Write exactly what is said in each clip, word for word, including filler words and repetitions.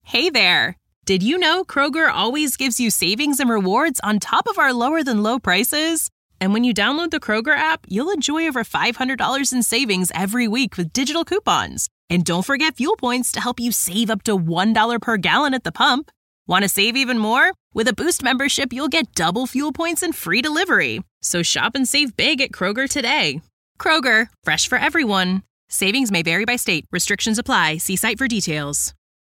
Hey there! Did you know Kroger always gives you savings and rewards on top of our lower than low prices? And when you download the Kroger app, you'll enjoy over five hundred dollars in savings every week with digital coupons. And don't forget fuel points to help you save up to one dollar per gallon at the pump. Want to save even more? With a Boost membership, you'll get double fuel points and free delivery. So shop and save big at Kroger today. Kroger, fresh for everyone. Savings may vary by state. Restrictions apply. See site for details.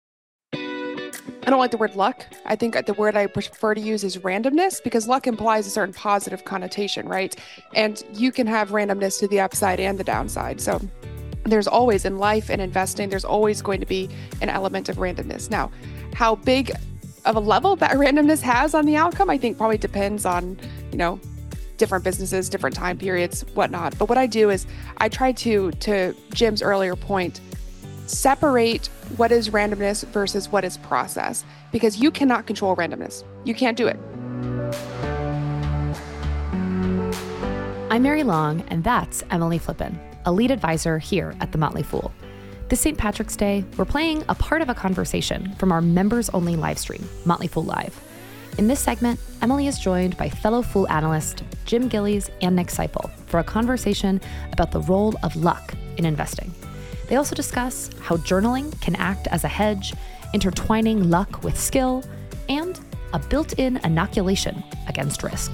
I don't like the word luck. I think the word I prefer to use is randomness, because luck implies a certain positive connotation, right? And you can have randomness to the upside and the downside. So there's always, in life and investing, there's always going to be an element of randomness. Now, how big of a level that randomness has on the outcome, I think probably depends on, you know, different businesses, different time periods, whatnot. But what I do is I try to, to Jim's earlier point, separate what is randomness versus what is process, because you cannot control randomness. You can't do it. I'm Mary Long, and that's Emily Flippen, a lead advisor here at The Motley Fool. This Saint Patrick's Day, we're playing a part of a conversation from our members-only live stream, Motley Fool Live. In this segment, Emily is joined by fellow Fool analyst Jim Gillies and Nick Seipel for a conversation about the role of luck in investing. They also discuss how journaling can act as a hedge, intertwining luck with skill, and a built-in inoculation against risk.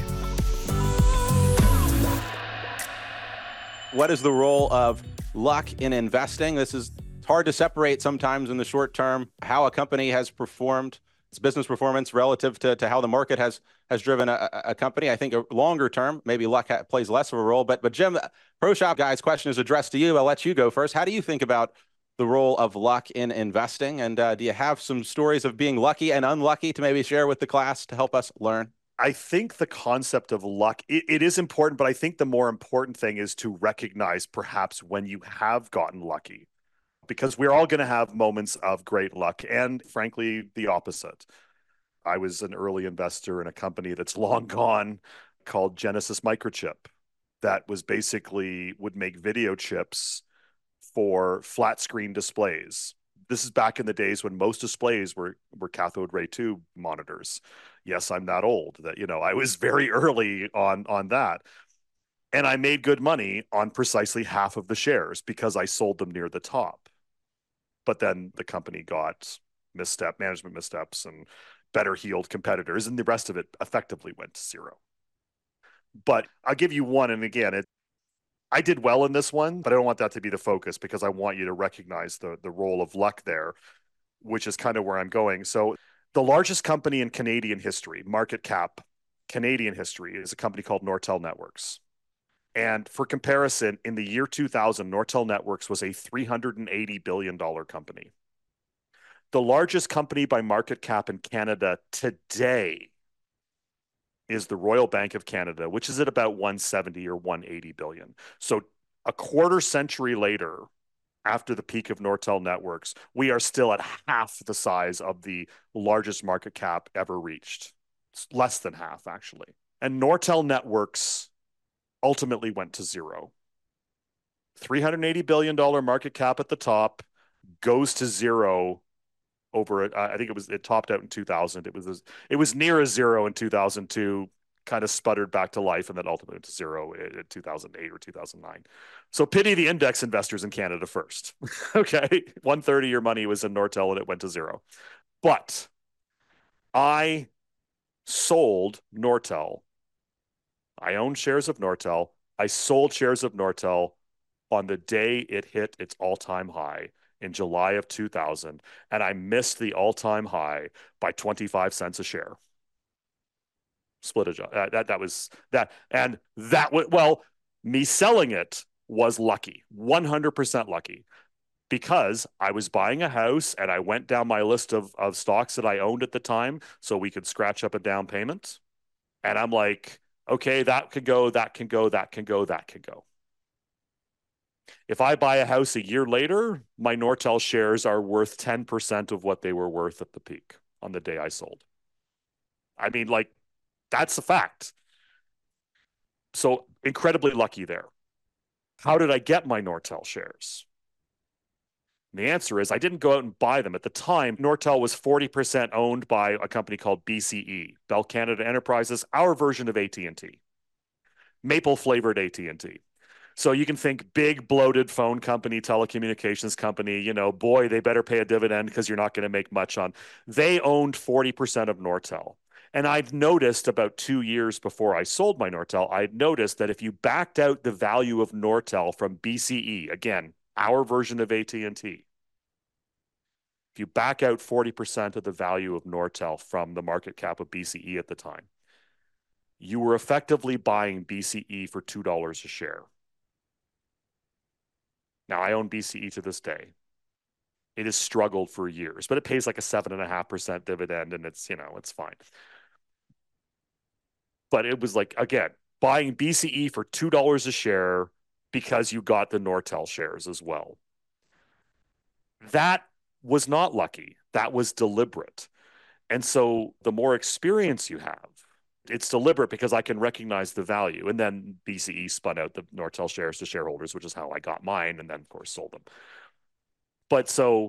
What is the role of luck in investing? This is hard to separate sometimes in the short term, how a company has performed, its business performance relative to, to how the market has has driven a, a company. I think a longer term, maybe luck ha- plays less of a role. But but Jim, Pro Shop Guy's question is addressed to you. I'll let you go first. How do you think about the role of luck in investing? And uh, do you have some stories of being lucky and unlucky to maybe share with the class to help us learn? I think the concept of luck, it, it is important, but I think the more important thing is to recognize perhaps when you have gotten lucky, because we're all going to have moments of great luck and frankly, the opposite. I was an early investor in a company that's long gone called Genesis Microchip that was basically would make video chips for flat screen displays. This is back in the days when most displays were, were cathode ray tube monitors. Yes, I'm that old that, you know, I was very early on, on that. And I made good money on precisely half of the shares because I sold them near the top. But then the company got misstep, management missteps and better heeled competitors, and the rest of it effectively went to zero. But I'll give you one, and again, it, I did well in this one, but I don't want that to be the focus because I want you to recognize the, the role of luck there, which is kind of where I'm going. So the largest company in Canadian history, market cap, Canadian history, is a company called Nortel Networks. And for comparison, in the year two thousand, Nortel Networks was a three hundred eighty billion dollars company. The largest company by market cap in Canada today is the Royal Bank of Canada, which is at about one hundred seventy or one hundred eighty billion. So a quarter century later, after the peak of Nortel Networks, we are still at half the size of the largest market cap ever reached. It's less than half, actually. And Nortel Networks ultimately went to zero. three hundred eighty billion dollars market cap at the top goes to zero over it. I think it was, it topped out in two thousand. It was, it was near a zero in two thousand two, kind of sputtered back to life, and then ultimately went to zero in two thousand eight or two thousand nine. So pity the index investors in Canada first. Okay. one third of your money was in Nortel and it went to zero. But I sold Nortel. I own shares of Nortel. I sold shares of Nortel on the day it hit its all-time high in July of two thousand, and I missed the all-time high by twenty-five cents a share. Split adjust. Uh, that that was that, and that was, well, me selling it was lucky, one hundred percent lucky, because I was buying a house and I went down my list of of stocks that I owned at the time so we could scratch up a down payment, and I'm like, okay, that could go, that can go, that can go, that can go. If I buy a house a year later, my Nortel shares are worth ten percent of what they were worth at the peak on the day I sold. I mean, like, that's a fact. So incredibly lucky there. How did I get my Nortel shares? And the answer is I didn't go out and buy them. At the time, Nortel was forty percent owned by a company called B C E, Bell Canada Enterprises, our version of A T and T, maple-flavored A T and T. So you can think big, bloated phone company, telecommunications company, you know, boy, they better pay a dividend because you're not going to make much on. They owned forty percent of Nortel. And I'd noticed about two years before I sold my Nortel, I'd noticed that if you backed out the value of Nortel from B C E, again, our version of A T and T, if you back out forty percent of the value of Nortel from the market cap of B C E at the time, you were effectively buying B C E for two dollars a share. Now, I own B C E to this day. It has struggled for years, but it pays like a seven point five percent dividend, and it's, you know, it's fine. But it was like, again, buying B C E for two dollars a share because you got the Nortel shares as well. That was not lucky. That was deliberate. And so the more experience you have, it's deliberate because I can recognize the value. And then B C E spun out the Nortel shares to shareholders, which is how I got mine, and then, of course, sold them. But so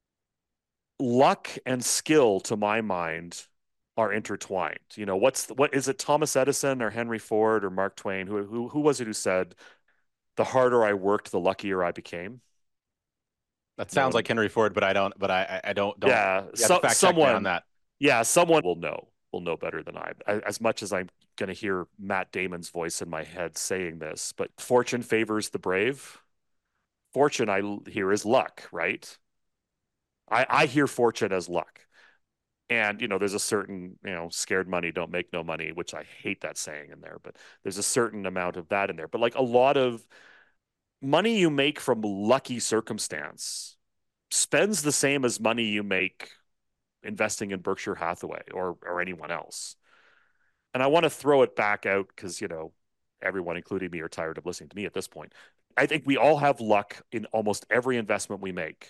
luck and skill, to my mind, are intertwined. You know, what's what is it? Thomas Edison or Henry Ford or Mark Twain? Who who who was it who said, "The harder I worked, the luckier I became"? That sounds no. like Henry Ford, but I don't. But I I don't. don't yeah, so, fact someone check on that. Yeah, someone will know. Will know better than I. As much as I'm going to hear Matt Damon's voice in my head saying this, but fortune favors the brave. Fortune, I hear, is luck, right? I I hear fortune as luck. And, you know, there's a certain, you know, scared money don't make no money, which I hate that saying in there, but there's a certain amount of that in there. But like a lot of money you make from lucky circumstance spends the same as money you make investing in Berkshire Hathaway or or anyone else. And I want to throw it back out because, you know, everyone, including me, are tired of listening to me at this point. I think we all have luck in almost every investment we make,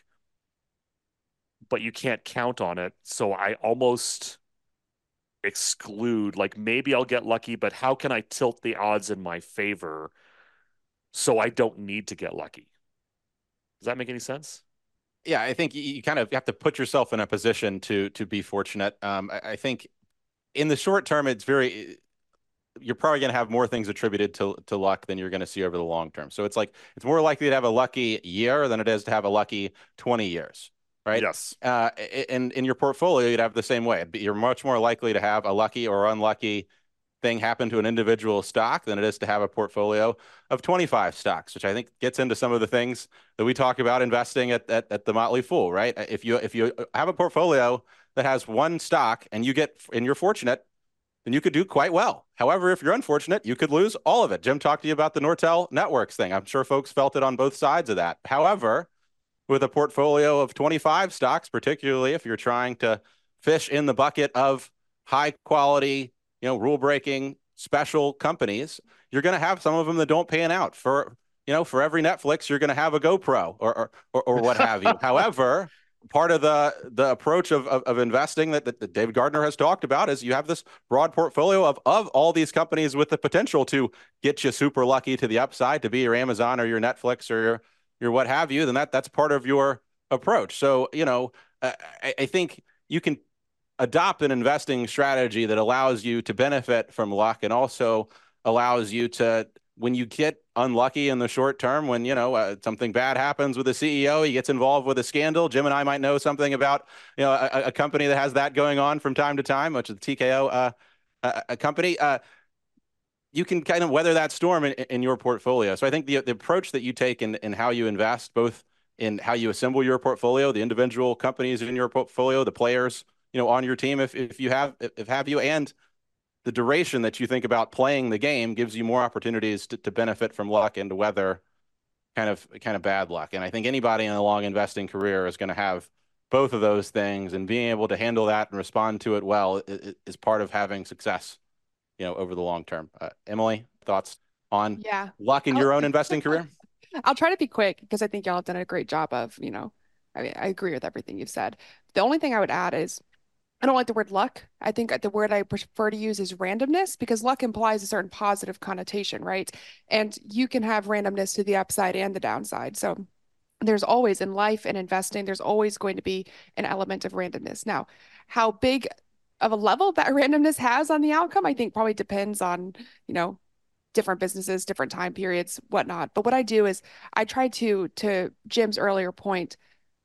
but you can't count on it. So I almost exclude, like, maybe I'll get lucky, but how can I tilt the odds in my favor so I don't need to get lucky? Does that make any sense? Yeah, I think you kind of have to put yourself in a position to to be fortunate. Um, I, I think in the short term, it's very, you're probably going to have more things attributed to to luck than you're going to see over the long term. So it's like, it's more likely to have a lucky year than it is to have a lucky twenty years, right? Yes. Uh, in, in your portfolio, you'd have the same way. You're much more likely to have a lucky or unlucky thing happen to an individual stock than it is to have a portfolio of twenty-five stocks, which I think gets into some of the things that we talk about investing at, at, at the Motley Fool, right? If you if you have a portfolio that has one stock and you get, and you're fortunate, then you could do quite well. However, if you're unfortunate, you could lose all of it. Jim talked to you about the Nortel Networks thing. I'm sure folks felt it on both sides of that. However, with a portfolio of twenty-five stocks, particularly if you're trying to fish in the bucket of high quality, you know, rule-breaking special companies, you're going to have some of them that don't pan out. For, you know, for every Netflix, you're going to have a GoPro or or, or what have you. However, part of the the approach of, of, of investing that, that, that David Gardner has talked about is you have this broad portfolio of, of all these companies with the potential to get you super lucky to the upside, to be your Amazon or your Netflix or your, your what have you. Then that that's part of your approach. So, you know, I, I think you can adopt an investing strategy that allows you to benefit from luck and also allows you to, when you get unlucky in the short term, when, you know, uh, something bad happens with a C E O, he gets involved with a scandal. Jim and I might know something about, you know, a, a company that has that going on from time to time, which is the T K O uh, a, a company. Uh, you can kind of weather that storm in, in your portfolio. So I think the, the approach that you take in, in how you invest, both in how you assemble your portfolio, the individual companies in your portfolio, the players, you know, on your team, if if you have, if have you, and the duration that you think about playing the game gives you more opportunities to, to benefit from luck and to weather kind of kind of bad luck. And I think anybody in a long investing career is going to have both of those things, and being able to handle that and respond to it well is, is part of having success, you know, over the long term. Uh, Emily, thoughts on yeah. luck in I'll, your own investing career? I'll try to be quick because I think y'all have done a great job of, you know, I mean, I agree with everything you've said. The only thing I would add is, I don't like the word luck. I think the word I prefer to use is randomness, because luck implies a certain positive connotation, right? And you can have randomness to the upside and the downside. So there's always in life and investing, there's always going to be an element of randomness. Now, how big of a level that randomness has on the outcome, I think probably depends on, you know, different businesses, different time periods, whatnot. But what I do is I try to, to Jim's earlier point,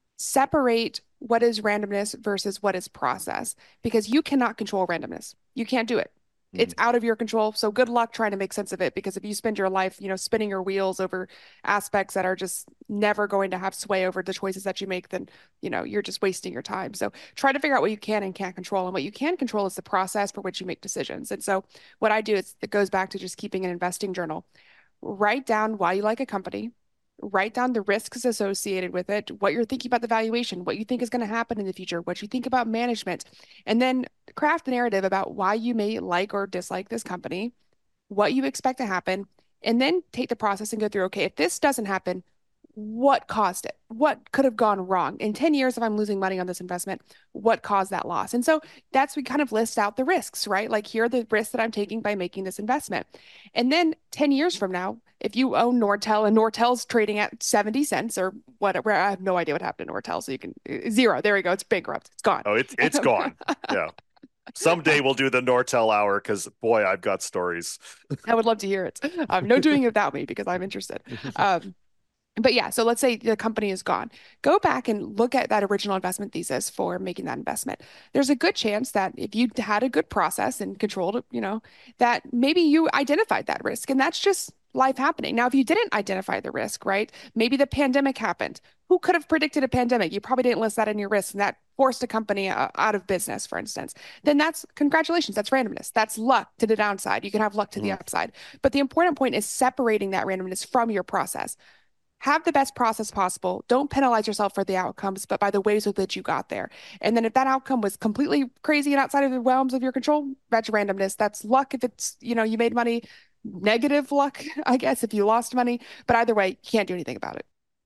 separate what is randomness versus what is process, because you cannot control randomness. You can't do it. It's out of your control. So good luck trying to make sense of it, because if you spend your life, you know, spinning your wheels over aspects that are just never going to have sway over the choices that you make, then, you know, you're just wasting your time. So try to figure out what you can and can't control. And what you can control is the process for which you make decisions. And so what I do is it goes back to just keeping an investing journal. Write down why you like a company, write down the risks associated with it, what you're thinking about the valuation, what you think is going to happen in the future, what you think about management, and then craft the narrative about why you may like or dislike this company, what you expect to happen, and then take the process and go through, okay, if this doesn't happen, what caused it? What could have gone wrong? In ten years, if I'm losing money on this investment, what caused that loss? And so that's, we kind of list out the risks, right? Like, here are the risks that I'm taking by making this investment. And then ten years from now, if you own Nortel and Nortel's trading at seventy cents or whatever, I have no idea what happened to Nortel. So you can, zero, there we go. It's bankrupt. It's gone. Oh, it's, it's gone. Yeah. Someday we'll do the Nortel hour, because boy, I've got stories. I would love to hear it. Um, no doing it without me, because I'm interested. Um, But yeah, so let's say the company is gone. Go back and look at that original investment thesis for making that investment. There's a good chance that if you had a good process and controlled it, you know, that maybe you identified that risk, and that's just life happening. Now, if you didn't identify the risk, right? Maybe the pandemic happened. Who could have predicted a pandemic? You probably didn't list that in your risk, and that forced a company uh, out of business, for instance. Then that's congratulations. That's randomness. That's luck to the downside. You can have luck to mm. the upside. But the important point is separating that randomness from your process. Have the best process possible. Don't penalize yourself for the outcomes, but by the ways with which you got there. And then if that outcome was completely crazy and outside of the realms of your control, that's randomness. That's luck if it's, you know, you made money. Negative luck, I guess, if you lost money. But either way, you can't do anything about it.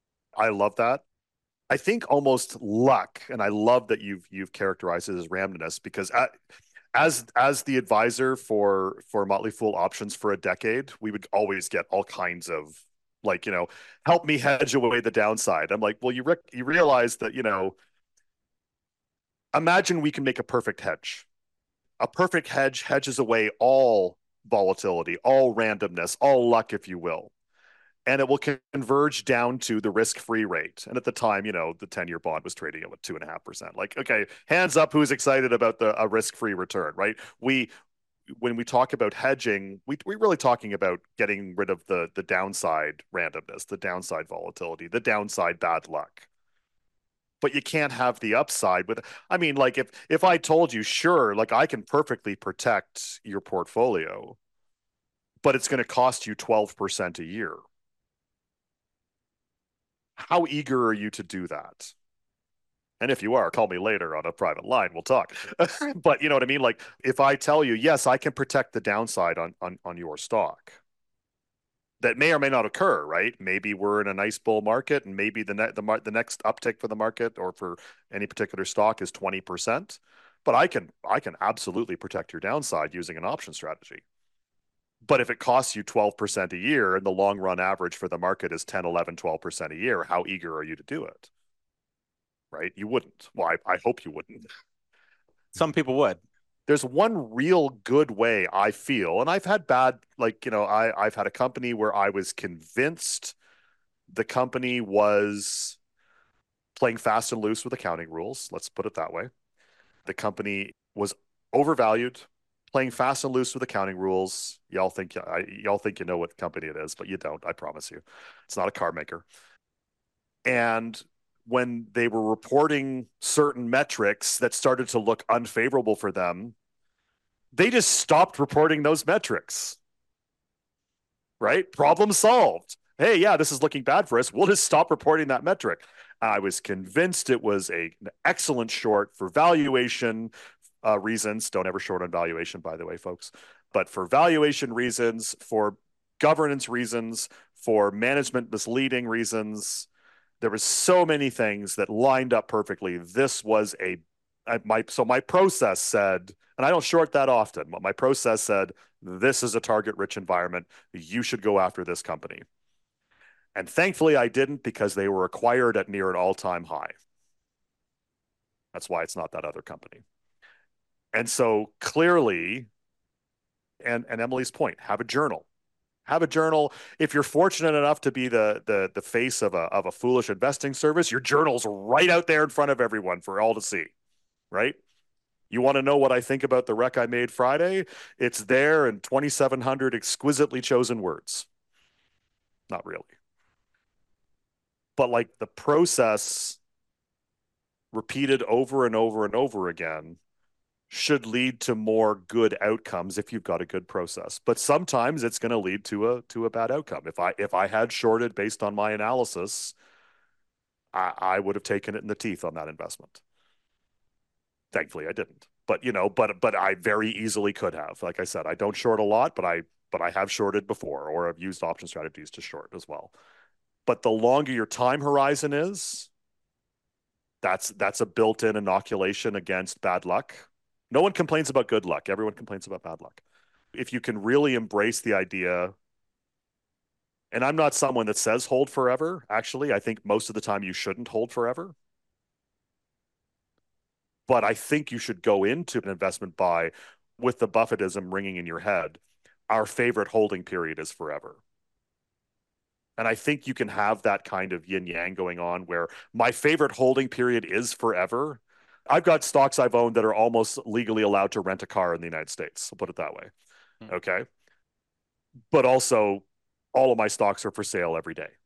I love that. I think almost luck, and I love that you've you've characterized it as randomness, because at, as as the advisor for for Motley Fool Options for a decade, we would always get all kinds of, like, you know, help me hedge away the downside. I'm like, well, you re- you realize that, you know, imagine we can make a perfect hedge. A perfect hedge hedges away all volatility, all randomness, all luck, if you will. And it will converge down to the risk-free rate. And at the time, you know, the ten-year bond was trading at what, two and a half percent. Like, okay, hands up, who's excited about the a risk-free return, right? We when we talk about hedging, we, we're really talking about getting rid of the, the downside randomness, the downside volatility, the downside bad luck. But you can't have the upside with, I mean, like, if, if I told you, sure, like, I can perfectly protect your portfolio, but it's going to cost you twelve percent a year. How eager are you to do that? And if you are, call me later on a private line. We'll talk. But you know what I mean? Like, if I tell you, yes, I can protect the downside on, on, on your stock, that may or may not occur, right? Maybe we're in a nice bull market, and maybe the, ne- the, the next uptick for the market or for any particular stock is twenty percent. But I can, I can absolutely protect your downside using an option strategy. But if it costs you twelve percent a year and the long run average for the market is ten, eleven, twelve percent a year, how eager are you to do it? Right? You wouldn't. Well, I, I hope you wouldn't. Some people would. There's one real good way, I feel, and I've had bad, like, you know, I, I've had a company where I was convinced the company was playing fast and loose with accounting rules. Let's put it that way. The company was overvalued, playing fast and loose with accounting rules. Y'all think I, y'all think you know what company it is, but you don't. I promise you, it's not a car maker. And when they were reporting certain metrics that started to look unfavorable for them, they just stopped reporting those metrics. Right? Problem solved. Hey, yeah, this is looking bad for us. We'll just stop reporting that metric. I was convinced it was a, an excellent short for valuation uh, reasons. Don't ever short on valuation, by the way, folks. But for valuation reasons, for governance reasons, for management misleading reasons, there was so many things that lined up perfectly. This was a I, my so my process said, and I don't short that often, but my process said, this is a target rich environment. You should go after this company. And thankfully I didn't, because they were acquired at near an all-time high. That's why it's not that other company. And so clearly, and, and Emily's point, have a journal. Have a journal. If you're fortunate enough to be the the the face of a of a foolish investing service, your journal's right out there in front of everyone for all to see, right? You want to know what I think about the rec I made Friday? It's there in twenty-seven hundred exquisitely chosen words. Not really. But like the process repeated over and over and over again should lead to more good outcomes if you've got a good process. But sometimes it's going to lead to a to a bad outcome. If I if I had shorted based on my analysis, I, I would have taken it in the teeth on that investment. Thankfully, I didn't. But you know, but but I very easily could have. Like I said, I don't short a lot, but I but I have shorted before, or I've used option strategies to short as well. But the longer your time horizon is, that's that's a built-in inoculation against bad luck. No one complains about good luck. Everyone complains about bad luck. If you can really embrace the idea, and I'm not someone that says hold forever. Actually, I think most of the time you shouldn't hold forever. But I think you should go into an investment buy with the Buffettism ringing in your head. Our favorite holding period is forever. And I think you can have that kind of yin yang going on where my favorite holding period is forever. I've got stocks I've owned that are almost legally allowed to rent a car in the United States. I'll put it that way. Mm. Okay. But also, all of my stocks are for sale every day.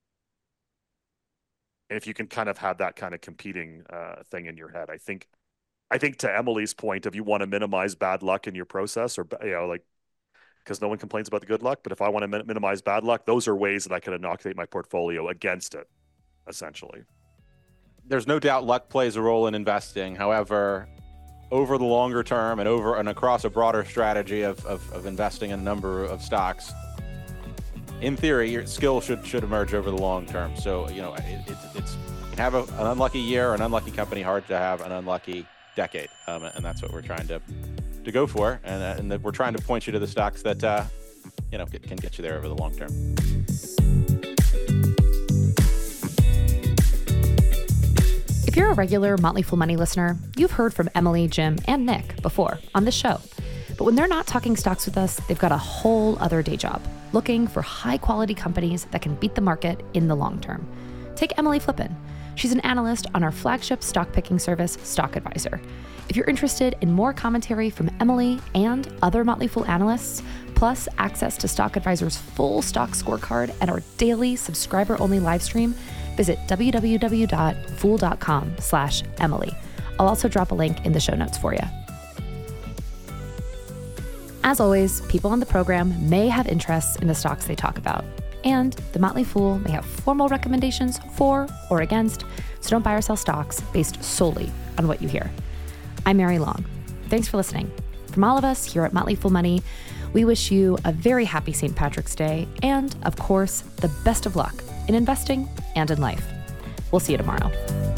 And if you can kind of have that kind of competing uh, thing in your head, I think, I think to Emily's point, if you want to minimize bad luck in your process, or, you know, like, because no one complains about the good luck, but if I want to min- minimize bad luck, those are ways that I can inoculate my portfolio against it, essentially. There's no doubt luck plays a role in investing. However, over the longer term and over and across a broader strategy of, of, of investing in a number of stocks, in theory, your skill should should emerge over the long term. So, you know, it, it's it's you can have a, an unlucky year, or an unlucky company, hard to have an unlucky decade, um, and that's what we're trying to to go for. And uh, and the, we're trying to point you to the stocks that uh, you know can get you there over the long term. If you're a regular Motley Fool Money listener, you've heard from Emily, Jim, and Nick before on this show. But when they're not talking stocks with us, they've got a whole other day job, looking for high-quality companies that can beat the market in the long term. Take Emily Flippen. She's an analyst on our flagship stock picking service, Stock Advisor. If you're interested in more commentary from Emily and other Motley Fool analysts, plus access to Stock Advisor's full stock scorecard and our daily subscriber-only live stream, visit www.fool.com slash Emily. I'll also drop a link in the show notes for you. As always, people on the program may have interests in the stocks they talk about, and the Motley Fool may have formal recommendations for or against, so don't buy or sell stocks based solely on what you hear. I'm Mary Long. Thanks for listening. From all of us here at Motley Fool Money, we wish you a very happy Saint Patrick's Day and, of course, the best of luck in investing and in life. We'll see you tomorrow.